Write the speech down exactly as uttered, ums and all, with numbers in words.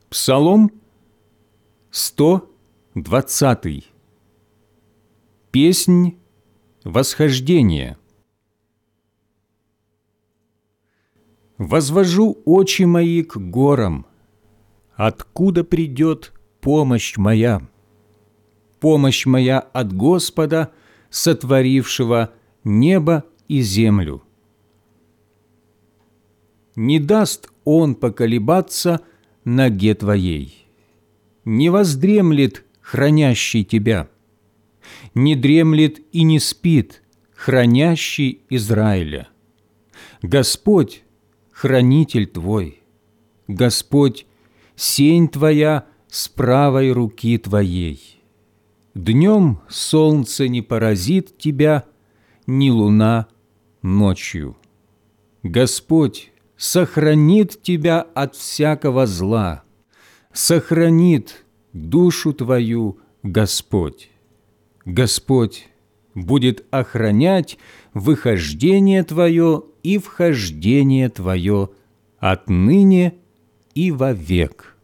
Псалом сто двадцатый. Песнь восхождения. Возвожу очи мои к горам, откуда придет помощь моя. Помощь моя от Господа, сотворившего небо и землю. Не даст Он поколебаться ноге твоей, не воздремлет хранящий тебя, не дремлет и не спит хранящий Израиля. Господь – хранитель твой, Господь – сень твоя с правой руки твоей. Днем солнце не поразит тебя, ни луна ночью. Господь сохранит тебя от всякого зла, сохранит душу твою Господь. Господь будет охранять выхождение твое и вхождение твое отныне и вовек.